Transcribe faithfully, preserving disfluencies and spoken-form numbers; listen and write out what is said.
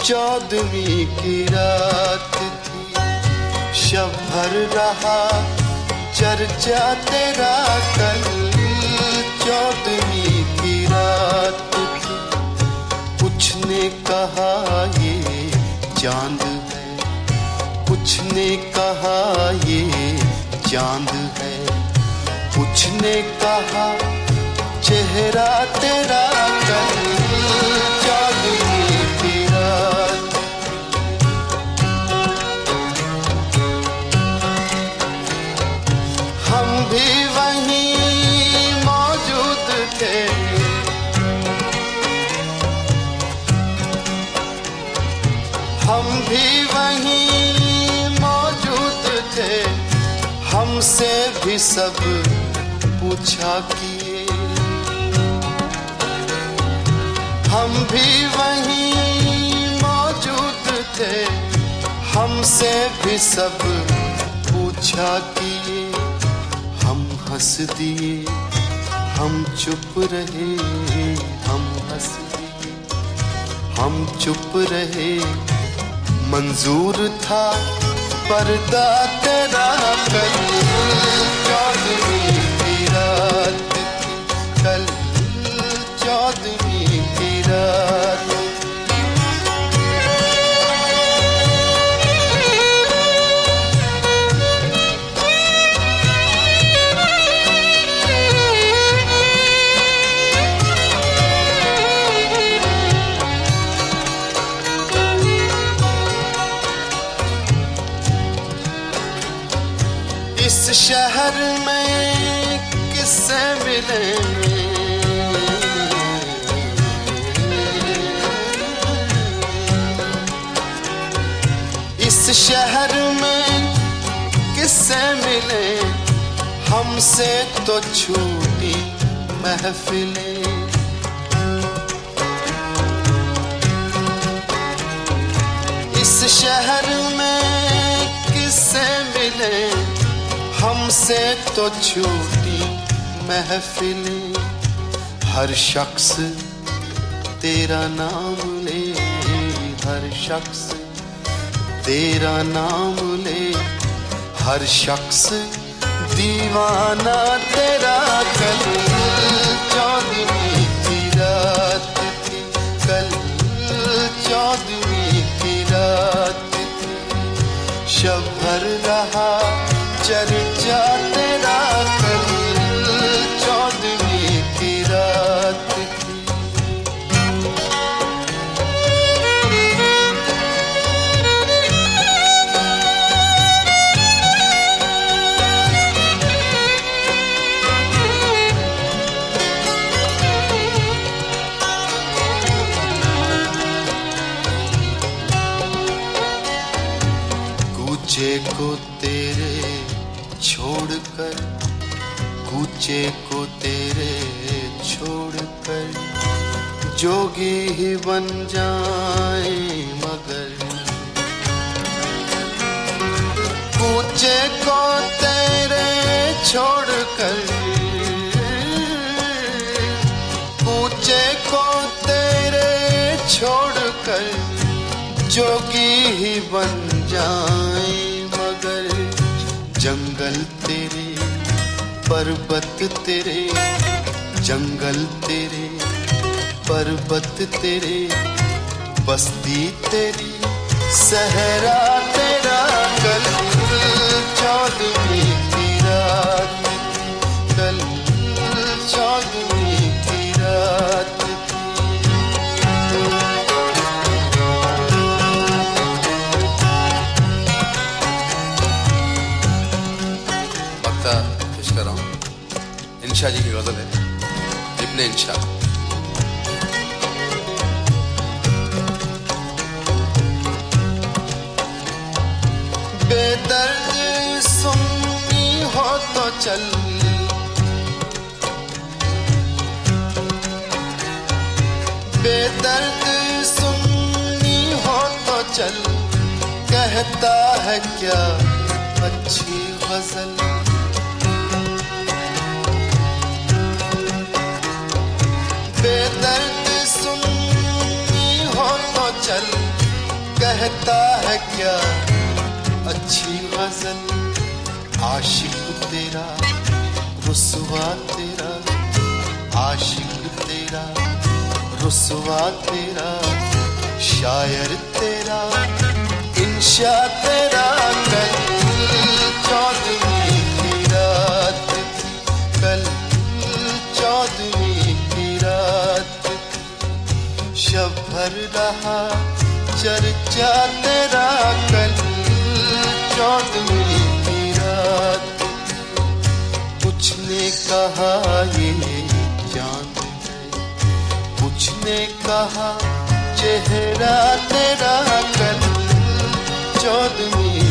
चौदहवीं की रात थी, शब भर रहा चर्चा तेरा कल। चौदहवीं की रात थी, कुछ ने कहा ये चांद है, कुछ ने कहा ये चांद है, कुछ ने कहा चेहरा तेरा कल। चौदहवीं की रात हम भी वहीं मौजूद थे, हम भी वहीं मौजूद थे, हमसे भी सब पूछा किए। हम भी वहीं मौजूद थे, हमसे भी सब पूछा किए। हम हंस दिए, हम चुप रहे, हम हंस दिए, हम चुप रहे। मंजूर था पर्दा तेरा कल। चौदहवीं की रात थी कल, चौदहवीं की रात। इस शहर में किससे मिले, इस शहर में किससे मिले, हमसे तो छूटी महफिलें। इस शहर में किससे मिले, हमसे तो छूटी महफिलें। हर शख्स तेरा नाम ले, हर शख्स तेरा नाम ले, हर शख्स दीवाना तेरा कल। चौदहवीं की रात थी कल, चौदहवीं की रात थी, शब भर रहा चर्चा तेरा कल। चौदहवीं की रात थी। कूचे को तेरे छोड़कर, कूचे को तेरे छोड़कर, जोगी ही बन जाए मगर। कूचे को तेरे छोड़कर, कूचे को तेरे छोड़कर, जोगी ही बन जाए मगर। जंगल तेरे पर्वत तेरे, जंगल तेरे पर्वत तेरे, बस्ती तेरी सहरा तेरा कल। चौदहवीं की रात कल, चौदहवीं की रात। पेश कर रहा हूँ, इंशा जी की गजल है, इब्ने इंशा। बेदर्द सुन्नी हो तो चल, बेदर्द सुन्नी हो तो चल, कहता है क्या अच्छी गजल। बेदर्द सुन्नी हो तो चल, कहता है क्या अच्छी गजल, आशिक तेरा रुसवा तेरा, आशिक तेरा रुसवा तेरा, शायर तेरा इंशा तेरा। कल चौदहवीं की रात थी, कल चौदहवीं की रात थी, शब भर रहा चर्चा तेरा। कल चौदहवीं की रात थी, कुछ ने कहा ये चांद है, कुछ ने कहा चेहरा तेरा। कल चौदहवीं